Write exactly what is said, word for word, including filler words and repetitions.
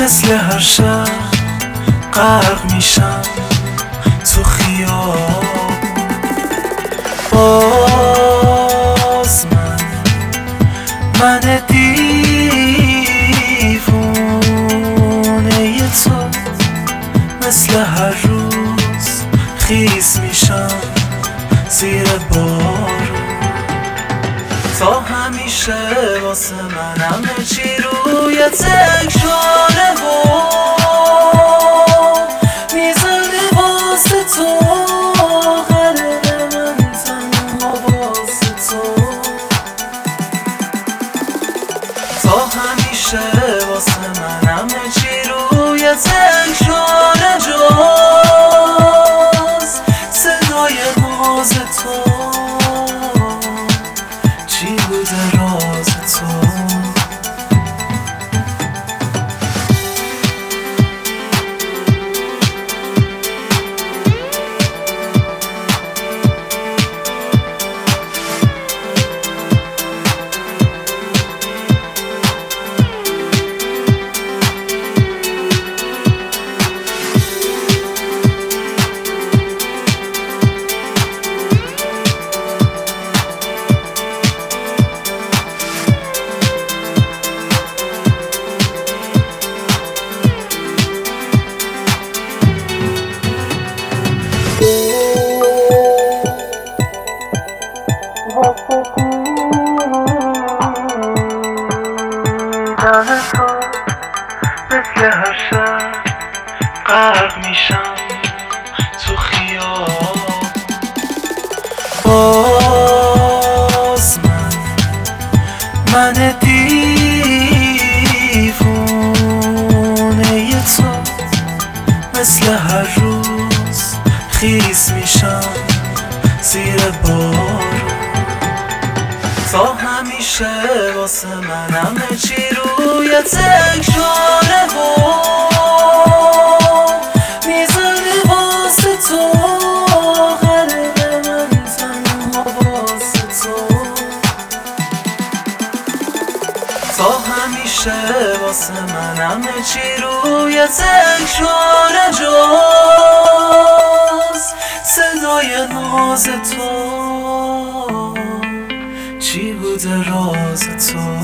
مثل هر شب غرق میشم تو خیاب. باز من من دیوونه تو مثل هر روز خیس میشم زیر بار. تا همیشه واسه من همه چی روی تکراره و میزنه واسه تو قلب من تنها واسه تو. تا همیشه واسه من همه چی روی تکراره جز صدای ناز تو. چی بوده راز تو؟ دیدن تو مثل هر شب غرق میشم تو خیاب. باز من من دیوونه تو مثل هر روز خیس میشم زیر بار. تا همیشه واسه من همه چی روی تکراره و میزنه واسه تو قلب من تنها واسه تو. تا همیشه واسه من همه چی روی تکراره جز صدای ناز تو. چی بوده راز تو؟